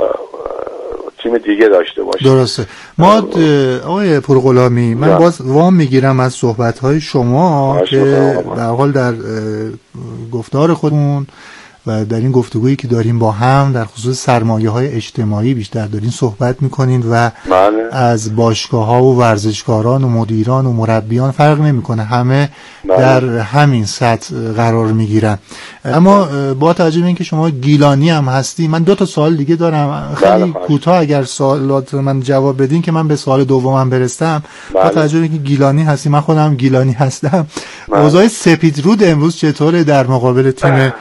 تیم دیگه داشته باشه. درسته. ما آقای پورغلامی، من باز وام میگیرم از صحبت‌های شما که در حال در گفتار خودمون و در این گفتگویی که داریم با هم در خصوص سرمایه‌های اجتماعی بیشتر دارین صحبت می‌کنین و از باشگاه‌ها و ورزشکاران و مدیران و مربیان فرق نمی‌کنه، همه در همین سطح قرار می‌گیرن. اما با توجه به اینکه شما گیلانی هم هستی، من 2 تا سوال دیگه دارم، خیلی کوتاه اگر سوالات من جواب بدین که من به سوال دومم برسم. با توجه به اینکه گیلانی هستی، من خودم گیلانی هستم، اوضاع سپیدرود امروز چطوره در مقابل تیم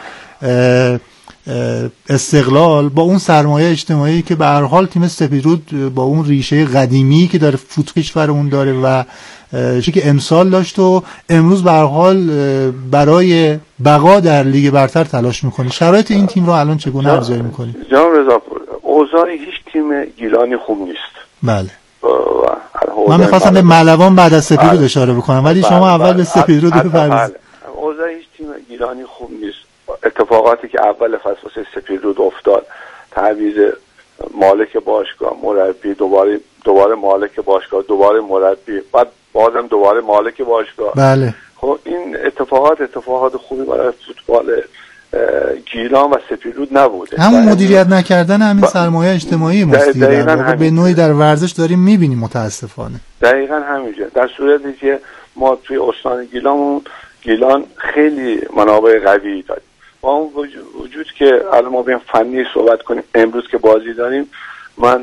استقلال با اون سرمایه اجتماعی که به هر حال تیم سپیدرود با اون ریشه قدیمی که داره کشورمون داره و چیزی که امسال داشت و امروز به هر حال برای بقا در لیگ برتر تلاش میکنه، شرایط این تیم رو الان چگونه ارزیابی میکنی؟ جناب رضا، اوضاع هیچ تیم گیلانی خوب نیست. بله. من می‌خواستم به ملوان بعد از سپیدرود اشاره بکنم، ولی شما اول به سپیدرود بپردازید. اوضاع هیچ تیم گیلانی خوب نیست. اتفاقاتی که اول فصل سپیدرود افتاد، تعویض مالک باشگاه، مربی، دوباره مالک باشگاه، دوباره مربی، بعد بازم دوباره مالک باشگاه. بله. خب این اتفاقات خوبی برای فوتبال گیلان و سپیدرود نبوده. همون مدیریت نکردن همین سرمایه اجتماعی ماست به نوعی در ورزش داریم میبینیم متاسفانه. دقیقاً همینجا. در صورتی که ما توی استان گیلان خیلی منابع قوی داریم، با اون وجود که الان ما بیایم فنی صحبت کنیم، امروز که بازی داریم، من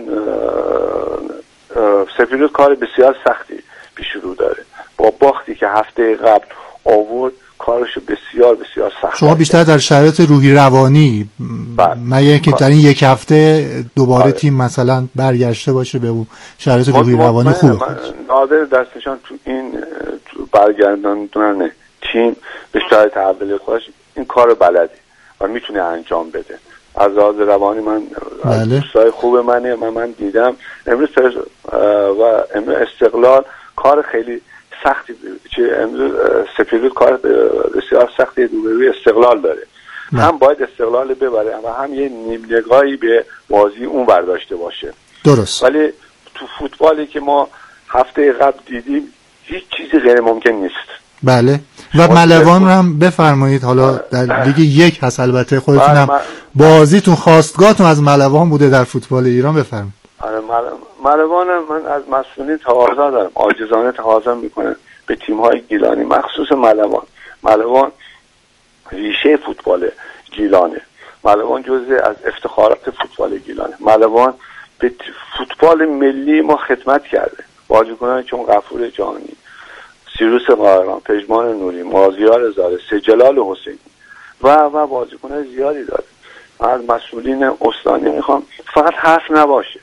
سپیدرود کار بسیار سختی پیش رو داره. با باختی که هفته قبل آورد کارش بسیار بسیار سخت. شما بیشتر در شرایط روحی روانی مگه که در این یک هفته دوباره تیم مثلا برگشته باشه به اون شرایط روحی روانی خوبه؟ نادر دستشان تو این برگرداندن تیم به شرایط اولیه خودش این کار بلدی و میتونه انجام بده. از لحاظ روانی من دوستای خوب من دیدم امروز و امروز استقلال کار خیلی سختی امروز سپیدرود کار بسیار سختی روبروی استقلال داره. هم باید استقلال ببره و هم یه نیم نگاهی به بازی اون برداشته باشه. درست. ولی تو فوتبالی که ما هفته قبل دیدیم هیچ چیزی غیر ممکن نیست. بله. و ملوان رو هم بفرمایید، حالا در لیگ 1 هست البته، خودتونم بازیتون خواستگاهتون از ملوان بوده در فوتبال ایران، بفرمایید. ملوان من از مسئولین تقاضا دارم، عاجزانه تقاضا میکنه به تیم‌های گیلانی، مخصوص ملوان ریشه فوتبال گیلانه. ملوان جزء از افتخارات فوتبال گیلانه. ملوان به فوتبال ملی ما خدمت کرده. بازیکنان چون غفور جانی، سیروس قاهران، پژمان نوری، مازیار زاده، سجلال حسینی و بازیکنان زیادی داره. از مسئولین استانی میخوام فقط حرف نباشه،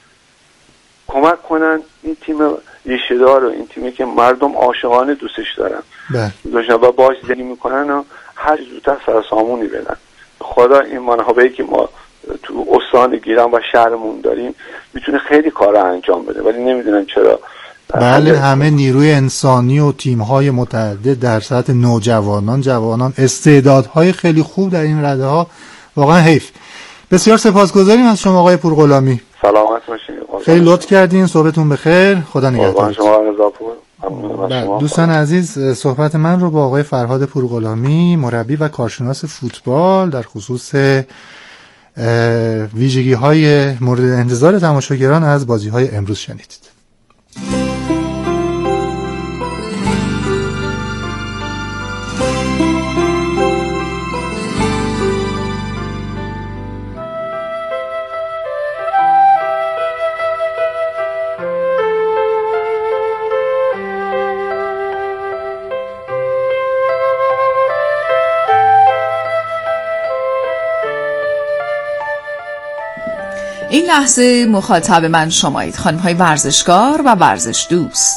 کمک کنن این تیم ریشه‌دار و این تیمی که مردم عاشقانه دوستش دارن و باش زندگی میکنن و هر زودتر سرسامونی بدن. خدا این منابعی که ما تو استان گیلان و شهرمون داریم میتونه خیلی کارا انجام بده، ولی نمیدونم چرا. بله، همه نیروی انسانی و تیم‌های متعدد در سطح نوجوانان، جوانان، استعدادهای خیلی خوب در این رده ها، واقعا حیف. بسیار سپاسگزاریم از شما آقای پورغلامی. سلامت باشین. خیلی لطف کردین. صحبتون بخیر. خدا نگهدار. دوستان عزیز، صحبت من رو با آقای فرهاد پورغلامی، مربی و کارشناس فوتبال، در خصوص ویژگی‌های مورد انتظار تماشاگران از بازی‌های امروز شنیدید. این لحظه مخاطب من شمایید، خانم‌های ورزشکار و ورزش دوست.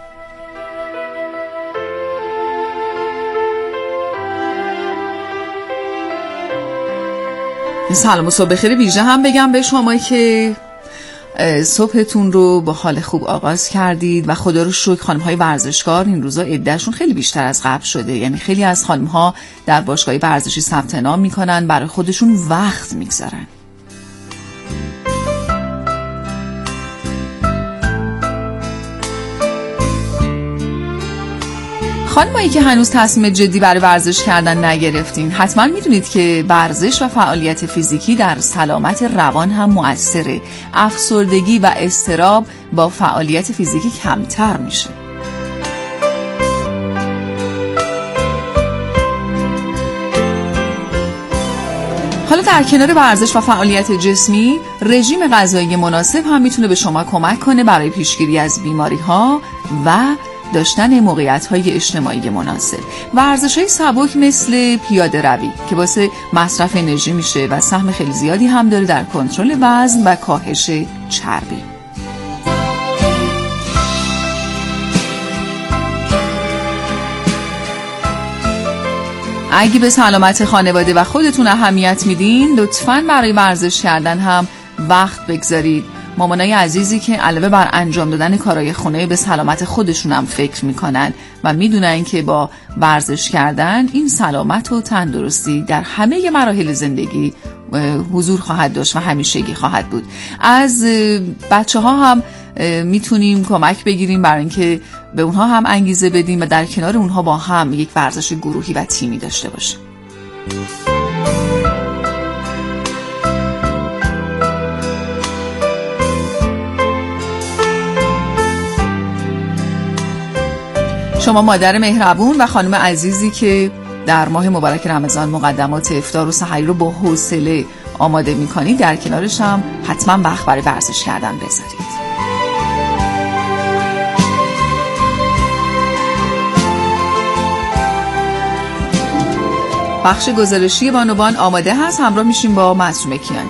سلام و صبح بخیر ویژه هم بگم به شما که صبحتون رو با حال خوب آغاز کردید و خدا رو شکر خانم‌های ورزشکار این روزا عده‌شون خیلی بیشتر از قبل شده. یعنی خیلی از خانم‌ها در باشگاه ورزشی ثبت نام می‌کنن، برای خودشون وقت می‌گذارن. خانمایی که هنوز تصمیم جدی برای ورزش کردن نگرفتین، حتما میدونید که ورزش و فعالیت فیزیکی در سلامت روان هم مؤثره. افسردگی و اضطراب با فعالیت فیزیکی کمتر میشه. حالا در کنار ورزش و فعالیت جسمی، رژیم غذایی مناسب هم میتونه به شما کمک کنه برای پیشگیری از بیماری‌ها و داشتن موقعیت‌های اجتماعی مناسب. ورزش‌های سبک مثل پیاده روی که واسه مصرف انرژی میشه و سهم خیلی زیادی هم داره در کنترل وزن و کاهش چربی. اگه به سلامت خانواده و خودتون اهمیت میدین، لطفاً برای ورزش کردن هم وقت بگذارید. مامانای عزیزی که علاوه بر انجام دادن کارهای خونه به سلامت خودشون هم فکر میکنن و میدونن که با ورزش کردن این سلامت و تندرستی در همه مراحل زندگی حضور خواهد داشت و همیشگی خواهد بود. از بچه‌ها هم میتونیم کمک بگیریم برای اینکه به اونها هم انگیزه بدیم و در کنار اونها با هم یک ورزش گروهی و تیمی داشته باشیم. شما مادر مهربون و خانم عزیزی که در ماه مبارک رمضان مقدمات افطار و سحری رو با حوصله آماده می‌کنید، در کنارش هم حتما وقت برای ورزش کردن بذارید. بخش گزارشی بانوان آماده هست، همراه میشیم با معصومه کیانی.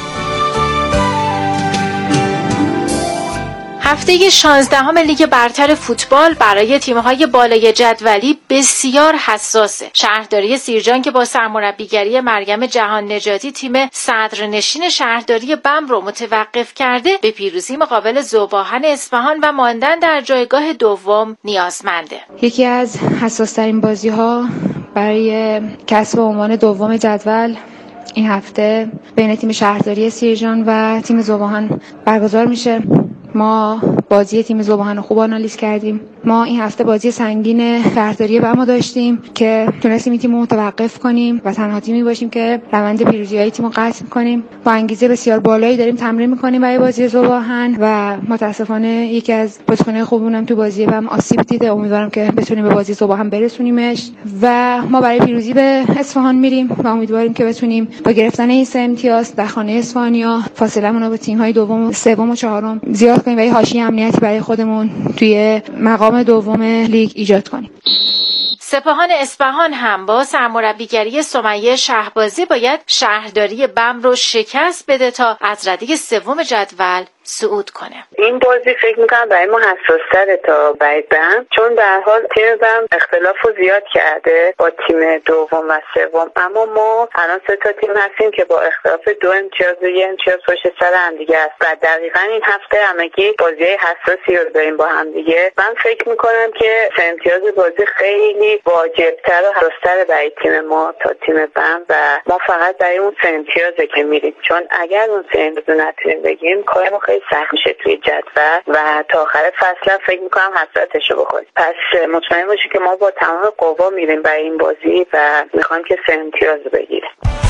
هفته 16 لیگ برتر فوتبال برای تیم‌های بالای جدولی بسیار حساسه. شهرداری سیرجان که با سرمربیگری مریم جهان نژادی تیم صدرنشین شهرداری بم رو متوقف کرده، به پیروزی مقابل ذوب‌آهن اصفهان و ماندن در جایگاه دوم نیازمنده. یکی از حساس‌ترین بازی‌ها برای کسب عنوان دوم جدول این هفته بین تیم شهرداری سیرجان و تیم ذوب‌آهن برگزار میشه. ما بازی تیم ذوب‌آهن خوب آنالیز کردیم. ما این هفته بازی سنگین شهرداری بم داشتیم که تونستیم تیم رو متوقف کنیم و تنها تیمی باشیم که روند پیروزی‌های تیم رو قطع کنیم. با انگیزه بسیار بالایی داریم تمرین می‌کنیم برای بازی ذوب‌آهن و متأسفانه یکی از بازیکن‌های خوبمون هم تو بازی بم آسیب دیده. امیدوارم که بتونیم به بازی ذوب‌آهن برسونیمش و ما برای پیروزی به اصفهان میریم و امیدواریم که بتونیم با گرفتن این 3 امتیاز در خانه اصفهانیا فاصله‌مون رو با تیم‌های دوم، سوم و چهارم زیاد کنیم و یه حاشیه امنیتی برای خودمون توی مقام دوم لیگ ایجاد کنیم. سپاهان اصفهان هم با سرمربیگری سمیه شهبازی باید شهرداری بم رو شکست بده تا از رده سوم جدول صعود کنه. این بازی فکر میکنم برای ما حساس‌تره تا برای بم، چون در حال تیم بم اختلافو زیاد کرده با تیم دوم و سوم، اما ما الان 3 تا تیم هستیم که با اختلاف 2 امتیاز و 1 امتیاز پشت سر هم دیگه است و دقیقاً این هفته همگی بازی‌های حساسی رو داریم با هم دیگه. من فکر میکنم که 3 امتیاز بازی خیلی واجب‌تر و حساس‌تر برای تیم ما تا تیم بم و ما فقط برای اون 3 امتیازه که میریم، چون اگر اون 3 امتیاز نتونیم بگیریم کارمون سخت میشه توی جدول و تا آخر فصل فکر میکنم حسرتشو بخوریم. پس مطمئن باشید که ما با تمام قوا میریم برای این بازی و میخوایم که 3 امتیاز بگیریم.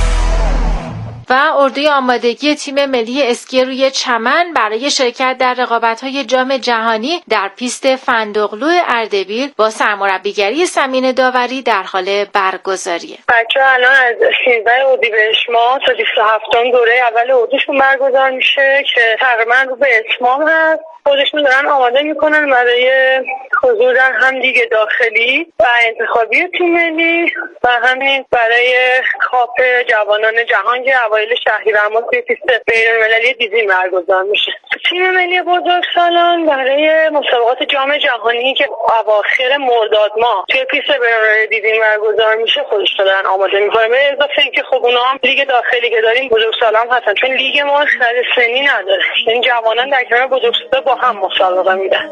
و اردوی آمادگی تیم ملی اسکی روی چمن برای شرکت در رقابت‌های جام جهانی در پیست فندقلو اردبیل با سرمربیگری سمین داوری در حال برگزاریه. بچه‌ها الان از 13 اردیبهشت ماه تا 27 دوره اول اردوشون برگزار میشه که تقریبا رو به اتمام هست. خودشون دارن آماده میکنن برای حضور در هم لیگ داخلی و انتخابی تیم ملی و همین برای کاپ جوانان جهان که اوایل شهریور توی پیست بین‌المللی دیزین برگزار میشه. تیم ملی بزرگسالان برای مسابقات جام جهانی که اواخر مرداد ماه توی پیست بین‌المللی دیزین برگزار میشه خودشون دارن آماده میکنن. به اضافه اینکه خب اونا هم لیگ داخلی که داریم بزرگسالان هستن، چون لیگ ما خط سنی نداره، یعنی جوانان در کنار بزرگسالان با هم مسابقه میدن.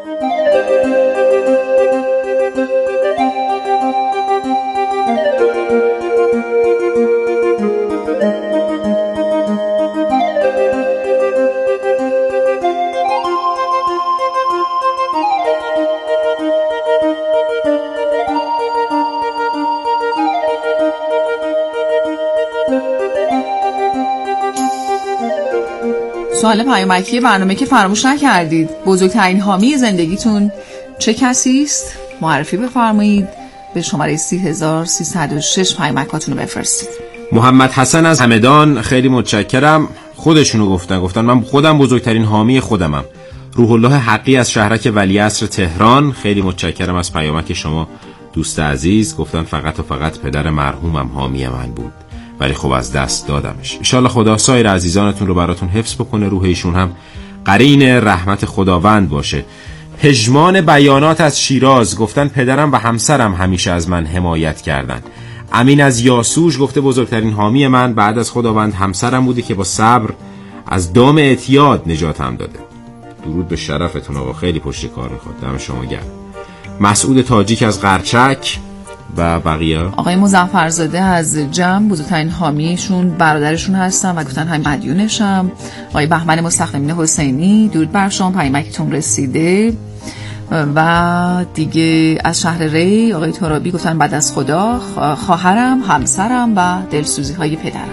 سوال پیامکی برنامه که فراموش نکردید، بزرگترین حامی زندگیتون چه کسی است؟ معرفی بفرمایید. به شماره 30306 پیامکاتون رو بفرستید. محمد حسن از همدان، خیلی متشکرم. خودشونو گفتن من خودم بزرگترین حامی خودمم. روح الله حقی از شهرک ولیعصر تهران، خیلی متشکرم از پیامک شما دوست عزیز. گفتن فقط و فقط پدر مرحومم حامی من بود، ولی خب از دست دادمش. ان شاءالله خدا سایر عزیزانتون رو براتون حفظ بکنه، روح ایشون هم قرین رحمت خداوند باشه. پژمان بیانات از شیراز، گفتن پدرم و همسرم همیشه از من حمایت کردن. امین از یاسوج گفته بزرگترین حامی من بعد از خداوند همسرم بوده که با صبر از دام اعتیاد نجاتم داده. درود به شرفتون آقا، خیلی پشت کار میخواد، دم شما گرم. مسعود تاجیک از قرچک و بقیه. آقای مظفرزاده از جم، بزرگترین حامیشون برادرشون هستن و گفتن همین مدیونشم. آقای بهمن مستخدمین حسینی، درود بر شما، پیامکتون رسیده. و دیگه از شهر ری آقای ترابی گفتن بعد از خدا خواهرم، همسرم و دلسوزی های پدرم.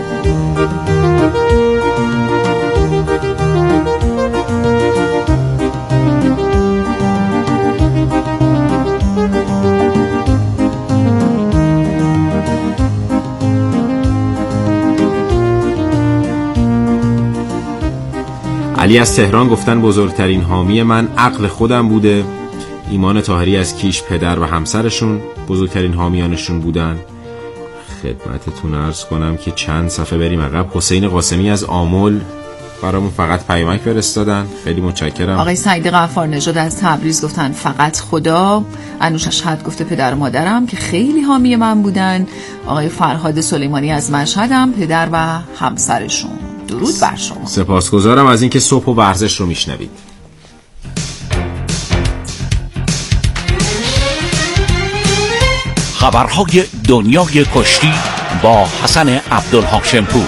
علی از تهران گفتن بزرگترین حامی من عقل خودم بوده. ایمان طاهری از کیش، پدر و همسرشون بزرگترین حامیانشون بودن. خدمتتون عرض کنم که چند صفحه بریم عقب. حسین قاسمی از آمل برامون فقط پیامک فرستادن، خیلی متشکرم. آقای سعید غفار نژاد از تبریز گفتن فقط خدا. انوش اشهد گفته پدر و مادرم که خیلی حامی من بودن. آقای فرهاد سلیمانی از مشهدم، پدر و همسرشون. درود بر شما. سپاسگزارم از اینکه صبح و ورزش رو میشنوید. خبرهای دنیای کشتی با حسن عبدالهاشمپور.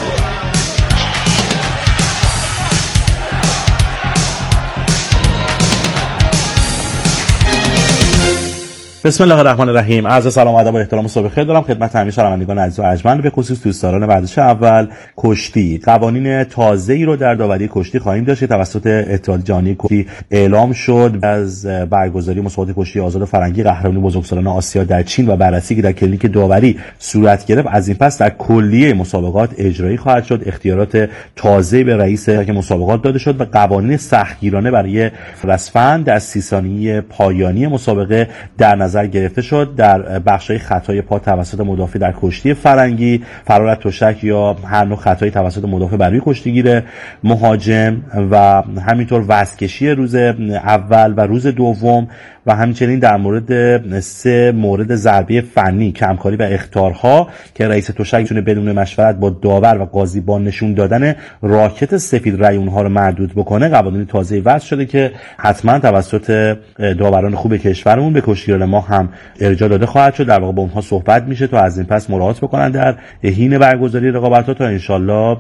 بسم الله الرحمن الرحیم. عرض سلام و ادب و احترام و صبح بخیر دارم خدمت همه شنوندگان عزیز و ارجمند، به خصوص دوستداران ورزش اول کشتی. قوانین تازه‌ای رو در داوری کشتی خواهیم داشت. توسط اتحاد جهانی کشتی اعلام شد از برگزاری مسابقات کشتی آزاد فرنگی قهرمانی بزرگسالان آسیا در چین و بررسی که در کلینیک داوری صورت گرفت، از این پس در کلیه مسابقات اجرایی خواهد شد. اختیارات تازه به رئیس مسابقات داده شد و قوانین سختگیرانه برای رسفند در 30 ثانیه پایانی مسابقه در نظر گرفته شد. در بخشای خطای پا توسط مدافع در کشتی فرنگی، فرارت تشک یا هر نوع خطایی توسط مدافع برای کشتیگیر مهاجم و همینطور وزن‌کشی روز اول و روز دوم و همچنین در مورد 3 مورد ضربه فنی، کمکاری و اخطارها که رئیس تشک میتونه بدون مشورت با داور و قاضی با نشون دادن راکت سفید رأی اونها رو مردود بکنه، قوانین تازه‌ای وضع شده که حتما توسط داوران خوب کشورمون به کشتیگیران ما هم ارجاع داده خواهد شد. در واقع با اونها صحبت میشه تا از این پس مراعات بکنن در حین برگزاری رقابت‌ها تا انشالله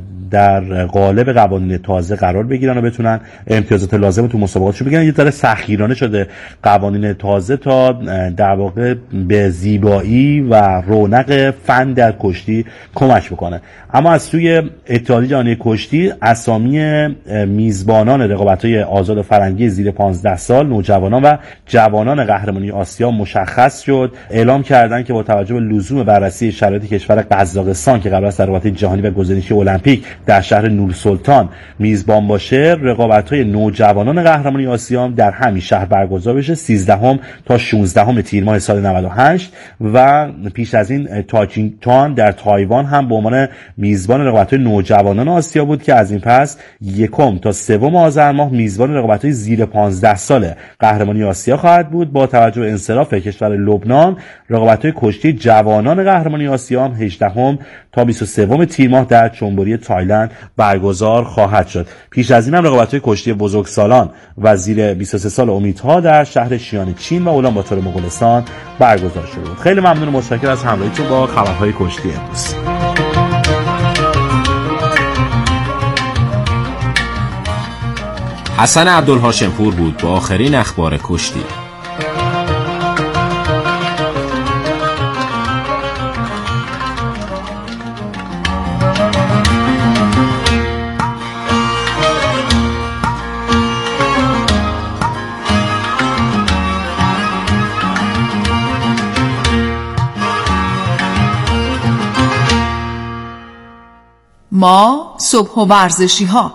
در قالب قوانین تازه قرار بگیرن و بتونن امتیازات لازم تو مسابقاتشون بگیرن. یه ذره سختگیرانه شده قوانین تازه تا در واقع به زیبایی و رونق فن در کشتی کمک بکنه. اما از سوی اتحادیه جهانی کشتی اسامی میزبانان رقابت‌های آزاد فرنگی زیر 15 سال، نوجوانان و جوانان قهرمانی آسیا مشخص شد. اعلام کردند که با توجه به لزوم بررسی شرایط کشور قزاقستان که قبل از رقابت جهانی و گزینشی المپیک در شهر نورسلطان میزبان باشه، رقابت‌های نوجوانان قهرمانی آسیا در همین شهر برگزار بشه 13 تا 16 تیر ماه سال 98 و پیش از این تاکینتان در تایوان هم به عنوان میزبان رقابت‌های نوجوانان آسیا بود که از این پس 1 تا 3 آذر ماه میزبان رقابت‌های زیر 15 سال قهرمانی آسیا خواهد بود. با توجه به انصراف کشور لبنان، رقابت‌های کشتی جوانان قهرمانی آسیا هم 18 تا 23 تیر ماه در چونبوری تایلند برگزار خواهد شد. پیش از این هم رقابت‌های کشتی بزرگسالان و زیر 23 سال امیدها در شهر شیان چین و اولانباتور مغولستان برگزار شده بود. خیلی ممنون و متشکرم از همراهیتون با خبرهای کشتی امروز. حسن عبدالهاشمپور بود با آخرین اخبار کشتی. ما صبح و ورزشی ها.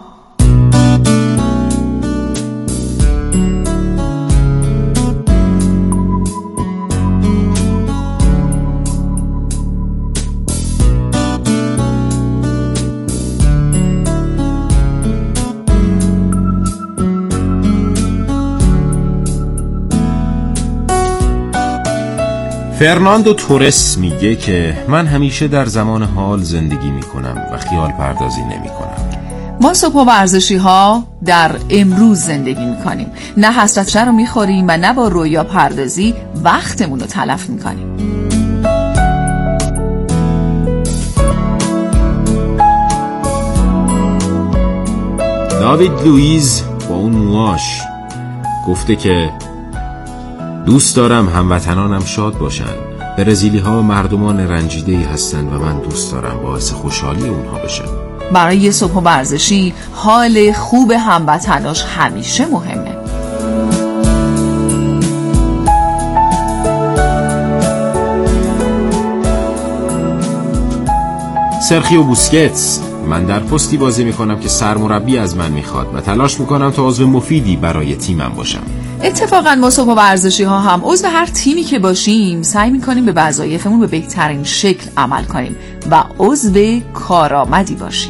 فرناندو تورس میگه که من همیشه در زمان حال زندگی میکنم و خیال پردازی نمیکنم. ما صبح و ورزشی ها در امروز زندگی میکنیم، نه حسرت رو میخوریم و نه با رویا پردازی وقتمون رو تلف میکنیم. داوید لوئیز با اون موهاش گفته که دوست دارم هموطنانم شاد باشن. برزیلی ها مردمان رنجیده‌ای هستن و من دوست دارم باعث خوشحالی اونها بشم. برای یه صبح ورزشی حال خوب هموطناش همیشه مهمه. سرخیو بوسکتس: من در پستی بازی میکنم که سرمربی از من میخواد و تلاش میکنم تا عضو مفیدی برای تیمم باشم. اتفاقا ما صبح و ورزشی ها هم عضو هر تیمی که باشیم سعی میکنیم به وظایفمون به بهترین شکل عمل کنیم و عضو کارآمدی باشیم.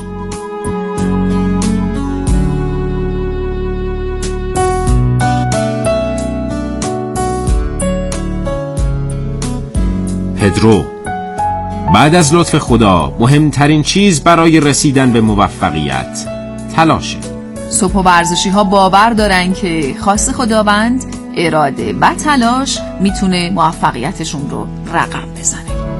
پدرو: بعد از لطف خدا مهمترین چیز برای رسیدن به موفقیت تلاشه. صبح و ورزشی ها باور دارن که خواست خداوند، اراده و تلاش میتونه موفقیتشون رو رقم بزنه.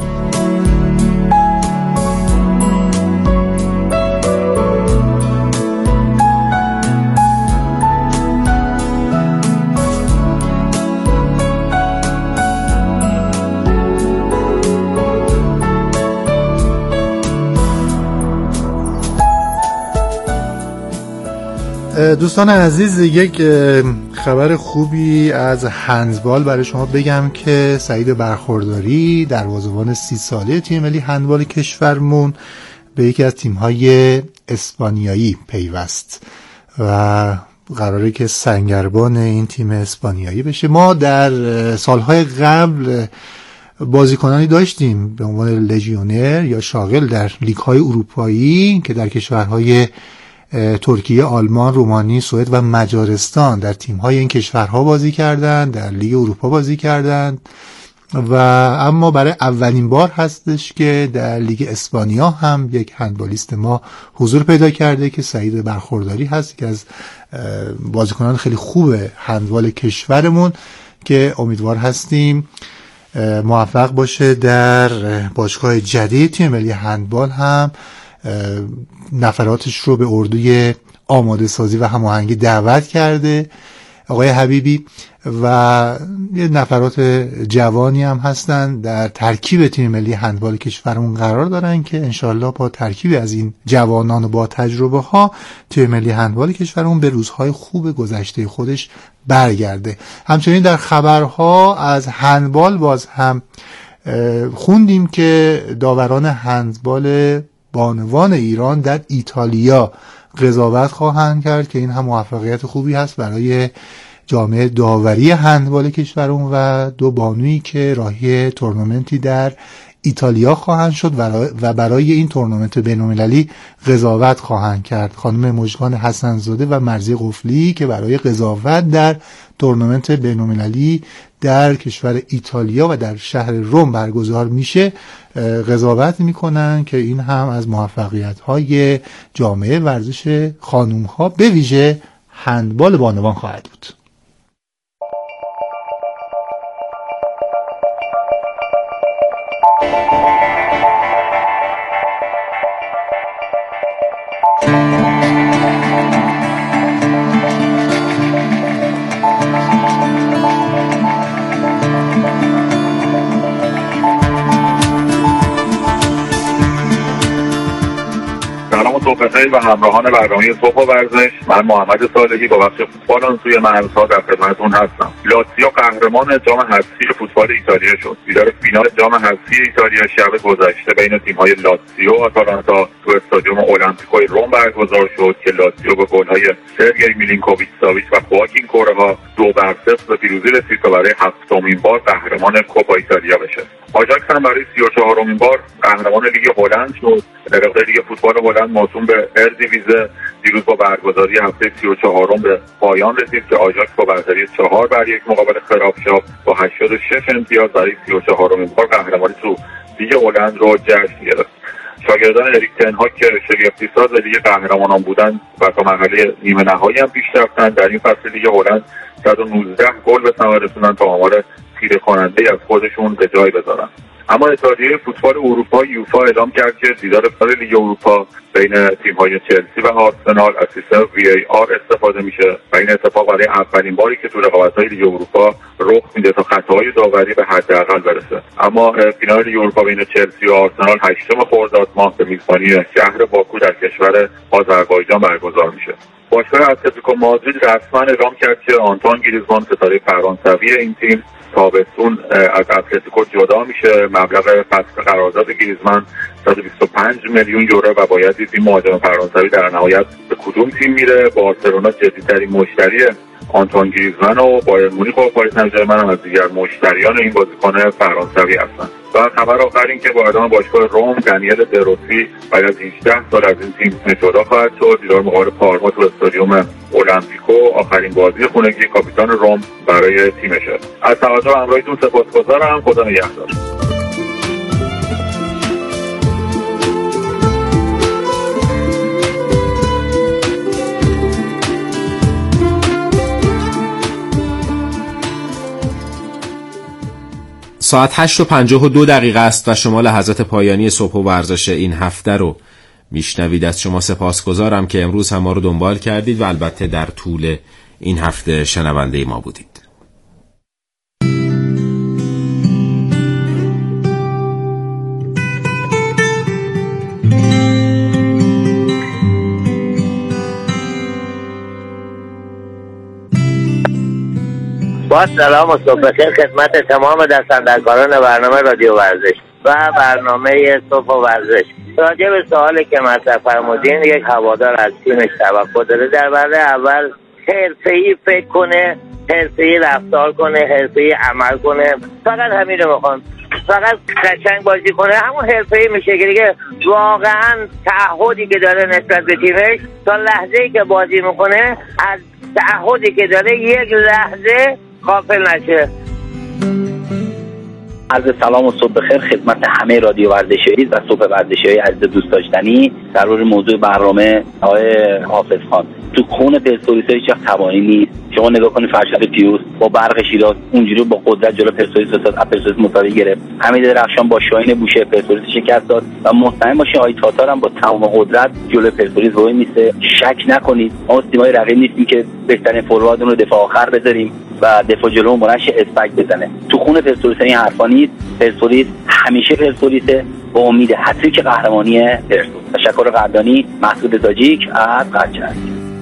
دوستان عزیز، یک خبر خوبی از هندبال برای شما بگم که سعید برخورداری دروازه‌بان 30 ساله تیم ملی هندبال کشورمون به یکی از تیم‌های اسپانیایی پیوست و قراره که سنگربان این تیم اسپانیایی بشه. ما در سالهای قبل بازیکنانی داشتیم به عنوان لژیونر یا شاغل در لیگ‌های اروپایی که در کشورهای ترکیه، آلمان، رومانی، سوئد و مجارستان در تیم‌های این کشورها بازی کردند، در لیگ اروپا بازی کردند و اما برای اولین بار هستش که در لیگ اسپانیا هم یک هندبالیست ما حضور پیدا کرده که سعید برخورداری هست، که از بازیکنان خیلی خوب هندبال کشورمون که امیدوار هستیم موفق باشه در باشگاه جدید تیم ملی هندبال هم نفراتش رو به اردوی آماده سازی و هماهنگی دعوت کرده آقای حبیبی و یه نفرات جوانی هم هستن در ترکیب تیم ملی هندبال کشورمون قرار دارن که انشالله با ترکیب از این جوانان و با تجربه ها تیم ملی هندبال کشورمون به روزهای خوب گذشته خودش برگرده. همچنین در خبرها از هندبال باز هم خوندیم که داوران هندبال بانوان ایران در ایتالیا قضاوت خواهند کرد که این هم موفقیت خوبی هست برای جامعه داوری هندبال کشورمون و دو بانویی که راهی تورنمنتی در ایتالیا خواهند شد و برای این تورنمنت بین‌المللی قضاوت خواهند کرد. خانم مژگان حسن‌زاده و مرضی قفلی که برای قضاوت در تورنمنت بین‌المللی در کشور ایتالیا و در شهر روم برگزار میشه قضاوت میکنن که این هم از موفقیت‌های جامعه ورزش خانوم‌ها به ویژه هندبال بانوان خواهد بود. بخیر و همراهان برنامه صبح و ورزش. من محمد صالحی با بخش فوتبال آن سوی مرزها در خدمتتون هستم. لاتزیو قهرمان جام حذفی فوتبال ایتالیا شد. دیدار فینال جام حذفی ایتالیا شب گذشته بین تیم‌های لاتزیو و آتالانتا تو استادیوم اولمپیکوی روم برگزار شد که لاتزیو با گل‌های سرگئی میلینکوویچ ساویچ و خواکین کورها 2-0 به پیروزی رسید تا برای 7مین بار قهرمان کوپا ایتالیا بشه. آژاکس هم برای 34مین بار قهرمان لیگ هلند شد. رقابت لیگ فوتبال هلند موسوم به اردیویزه دیروز با برگزاری هفته 34م به پایان رسید که آژاکس با برتری 4-1 مقابل خرابشاه با 86 امتیاز برای 34مین بار قهرمانی تو لیگ هلند رو جشن گرفت. شاگردان اریک تن هاگ که شگفتی ساز لیگ قهرمانان بودند و تا مرحله نیمه نهایی هم پیش رفتند، در این فصل لیگ هلند 119 گل به ثمر رسوندن تا آمار خیره کننده از خودشون به جای بذارن. اما اتحادیه فوتبال اروپا یوفا اعلام کرد که دیدار فینال لیگ اروپا بین تیم‌های چلسی و آرسنال از سیستم VAR استفاده میشه و این اتفاق برای اولین باری که تو رقابت‌های لیگ اروپا رخ میده تا خطاهای داوری به حداقل برسه. اما فینال لیگ اروپا بین چلسی و آرسنال 8 خرداد ماه به میزبانی شهر باکو در کشور آذربایجان برگزار میشه. باشگاه اتلتیکو مادرید رسما اعلام کرد که آنتوان گریزمان ستاره فرانسوی این تیم تابستون از اتلتیکو جدا میشه. مبلغ فسخ قرارداد گریزمان 125 میلیون یورو و باید دید این مهاجم فرانسوی در نهایت به کدوم تیم میره. بارسلونا جدیدترین مشتری آنتوان گریزمان و بایر مونیخ و پاریس سن ژرمن هم از دیگر مشتریان این بازیکن فرانسوی هستند. و خبر آخر این که با اعلام باشگاه روم دنیل دروسی بعد از 18 سال از این تیم جدا خواهد شد. دیدار مقابل پارما تو استادیوم اولمپیکو آخرین بازی خونگی کاپیتان روم برای تیمشه. از توجه همراهیتون سپاسگزارم. خدا نگهدار. ساعت 8:52 است و شما لحظات پایانی صبح و ورزش این هفته رو میشنوید. از شما سپاسگزارم که امروز هم ما رو دنبال کردید و البته در طول این هفته شنونده ما بودید. با سلام و صبح بخیر خدمت تمام دستاندرکاران برنامه رادیو ورزش و برنامه صبح و ورزش. راجع به سوالی که مطرح فرمودین، یک هوادار از تیمش توقع داره در وهله اول حرفه‌ای فکر کنه، حرفه‌ای رفتار کنه، حرفه‌ای عمل کنه. فقط همین رو میخوام، فقط قشنگ بازی کنه، همون حرفه‌ای میشه که دیگه واقعا تعهدی که داره نسبت به تیمش تا لحظه‌ای که بازی میکنه از تعهدی که داره یک لحظه غافل نشه. عرض سلام و صبح بخیر خدمت همه رادیو ورزشی و صبح ورزشی عزیز دوست داشتنی. در مورد موضوع برنامه آقای حافظ خان، تو کون پرسپولیس هیچ وقت توانی نیست. شما نگاه کنید فرشاد پیروز با برق شیراز اونجوری با قدرت جلو پرسپولیس پرسپولیس مساوی گرفت. حمید درخشان با شاهین بوشه پرسپولیس شکست داد و مطمئن باشین آقای تاتار هم با تمام قدرت جلو پرسپولیس وای میسه. شک نکنید ما تیمای رقیب نیستیم که بهترین فوروردمون رو دفاع آخر بذاریم و دفاع جلو بلنش اسپک بزنه. تو خون پرسپولیس این حرفا نیست. پرسپولیس همیشه پرسپولیسه با امید هتریک قهرمانی پرسپولیس. تشکر قدردانی مسعود تاجیک از قزوین.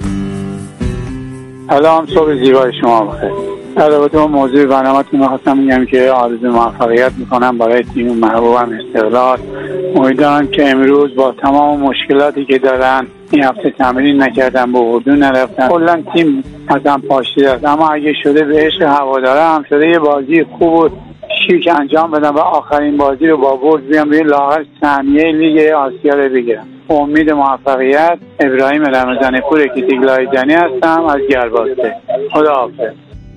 سلام، صبح زیبای شما بخیر. علاوه بر موضوع برنامه‌تون می‌خواستم بگم که آرزوی موفقیت می‌کنم برای تیم محبوبم استقلال. امیدوارم که امروز با تمام مشکلاتی که دارن این هفته تمرین نکردن، به اردو نرفتن، کلا تیم ازم پاشیده است، اما اگه شده به عشق هوادارم شده یه بازی خوب و شیک انجام بدن و آخرین بازی رو با برد بیام روی لاغر سهمیه لیگ آسیا رو بگیرم. امید موفقیت. ابراهیم رمضان پور کیتیگلایجانی هستم از گرباسته. خداحافظ.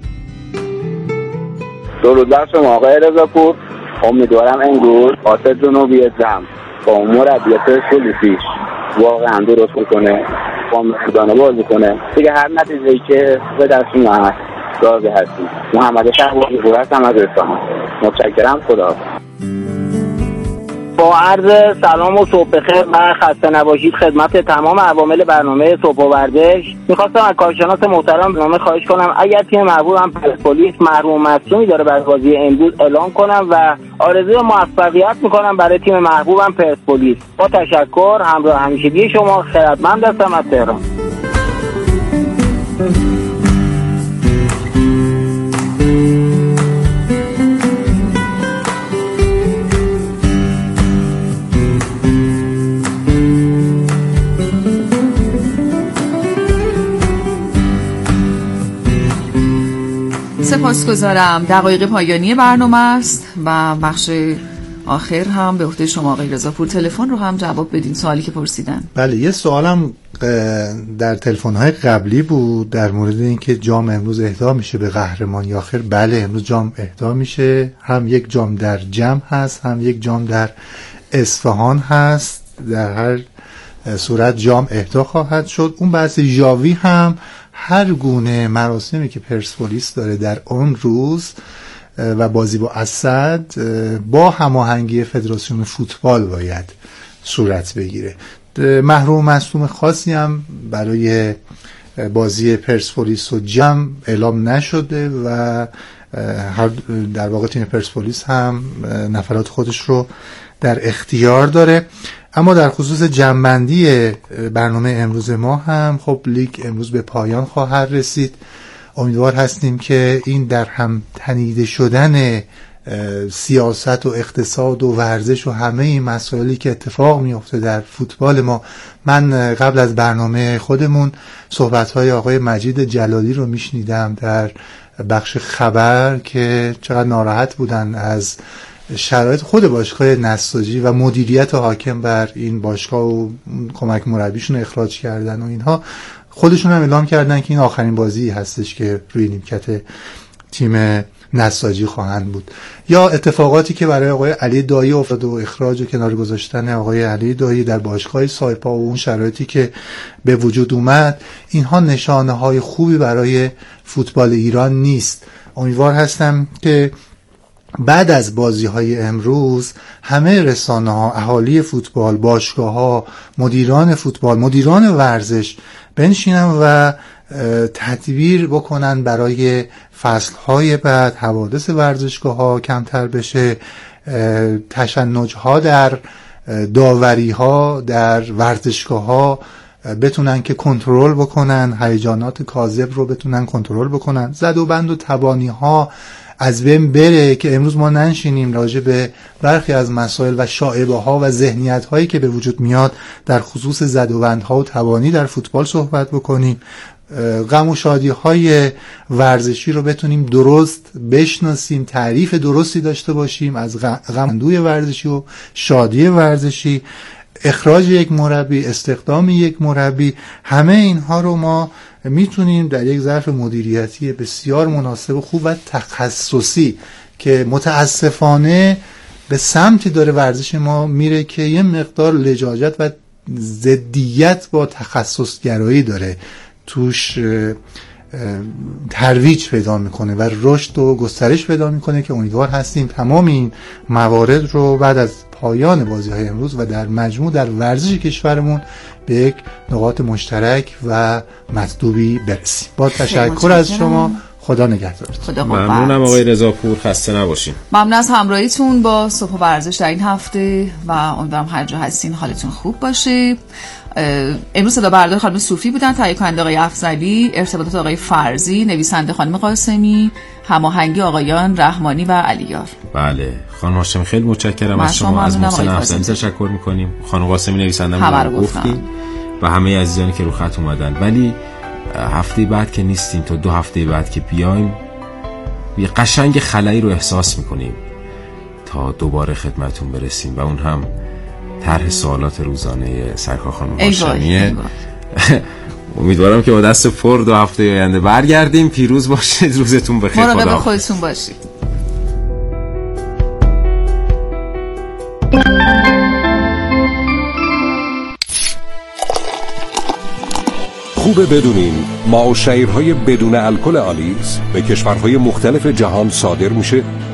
درود بر شما آقای رضاپور. امیدوارم امروز آتش جنوبی زم با مربیت پلیسی واقعا درست کنه، با مردانه بازی کنه دیگه. هر نتیجه‌ای که به دستون هست راضی هستیم. محمد شهبازی پور هستم از اصفهان. متشکرم. خدا. با عرض سلام و صبح بخیر و خسته نباشید خدمت تمام عوامل برنامه صبح و ورزش. میخواستم از کارشناس محترم برنامه خواهش کنم اگر تیم محبوبم پرسپولیس محروم مصدومی داره برای بازی امروز اعلام کنم و آرزوی موفقیت میکنم برای تیم محبوبم پرسپولیس. با تشکر، همراه همیشگی شما، خیرتمند هستم از تهران. سپاسگزارم. دقایق پایانی برنامه است و بخش آخر هم به عهده شما آقای رضاپور. تلفن رو هم جواب بدین سوالی که پرسیدن. بله، یه سوالم در تلفن‌های قبلی بود در مورد اینکه جام امروز اهدا میشه به قهرمان یا خیر. بله، امروز جام اهدا میشه. هم یک جام در جم هست، هم یک جام در اصفهان هست. در هر صورت جام اهدا خواهد شد. اون بحث ژاوی هم هر گونه مراسمی که پرسپولیس داره در اون روز و بازی با اسد با هماهنگی فدراسیون فوتبال باید صورت بگیره. محروم مصدوم خاصی هم برای بازی پرسپولیس و جم اعلام نشده و در واقع تیم پرسپولیس هم نفرات خودش رو در اختیار داره. اما در خصوص جمع‌بندی برنامه امروز ما هم خب لیگ امروز به پایان خواهد رسید. امیدوار هستیم که این در هم تنیده شدن سیاست و اقتصاد و ورزش و همه این مسائلی که اتفاق میفته در فوتبال ما. من قبل از برنامه خودمون صحبت‌های آقای مجید جلالی رو میشنیدم در بخش خبر که چقدر ناراحت بودن از شرایط خود باشگاه نساجی و مدیریت حاکم بر این باشگاه و کمک مربیشون اخراج کردن و اینها. خودشون هم اعلام کردن که این آخرین بازی هستش که روی نیمکت تیم نساجی خواهند بود. یا اتفاقاتی که برای آقای علی دایی افتاد و اخراج و کنار گذاشتن آقای علی دایی در باشگاه سایپا و اون شرایطی که به وجود اومد، اینها نشانه های خوبی برای فوتبال ایران نیست. امیدوار هستم که بعد از بازی‌های امروز همه رسانه‌ها، اهالی فوتبال، باشگاه‌ها، مدیران فوتبال، مدیران ورزش بنشینن و تدبیر بکنن برای فصل‌های بعد حوادث ورزشگاه‌ها کمتر بشه، تشنج‌ها در داوری‌ها در ورزشگاه‌ها بتونن که کنترل بکنن، هیجانات کاذب رو بتونن کنترل بکنن، زد و بند و تبانی‌ها از بین بره که امروز ما ننشینیم راجع به برخی از مسائل و شائبه ها و ذهنیت هایی که به وجود میاد در خصوص زد و بند ها و تبانی در فوتبال صحبت بکنیم. غم و شادی های ورزشی رو بتونیم درست بشناسیم، تعریف درستی داشته باشیم از غمندوی ورزشی و شادی ورزشی، اخراج یک مربی، استخدام یک مربی. همه اینها رو ما میتونیم در یک ظرف مدیریتی بسیار مناسب و خوب و تخصصی که متاسفانه به سمتی داره ورزش ما میره که یه مقدار لجاجت و ضدیت با تخصص گرایی داره توش ترویج پیدا میکنه و رشد و گسترش پیدا میکنه که امیدوار هستیم تمام این موارد رو بعد از پایان بازی‌های امروز و در مجموع در ورزش کشورمون به یک نقاط مشترک و مطلوبی برسیم. با تشکر از شما. خدا نگهدارتون. ممنونم آقای رضاپور، خسته نباشین. ممنون از همراهیتون با صبح و ورزش در این هفته و امیدوارم هر جا هستین حالتون خوب باشه. امروز صدا بردار خانم صوفی بودن، تهیه کننده آقای افضلی، ارتباطات آقای فرزی، نویسنده خانم قاسمی، هماهنگی آقایان رحمانی و علیار. بله خانم هاشمی خیلی متشکرم از شما. از محسن افضلی تشکر میکنیم. خانم قاسمی نویسنده رو گفتیم و همه عزیزانی که رو خط اومدن. ولی هفته بعد که نیستیم تا 2 هفته بعد که بیایم یه قشنگ خلایی رو احساس میکنیم تا دوباره خدمتون برسیم و اون هم طرح سوالات روزانه سرکار خانم هاشمیه. امیدوارم که با دست پر 2 هفته آینده برگردیم. پیروز باشید، روزتون بخیر. مراقب خودتون باشید. خوبه بدونین ماء و شعیرهای بدون الکل آلیس به کشورهای مختلف جهان صادر میشه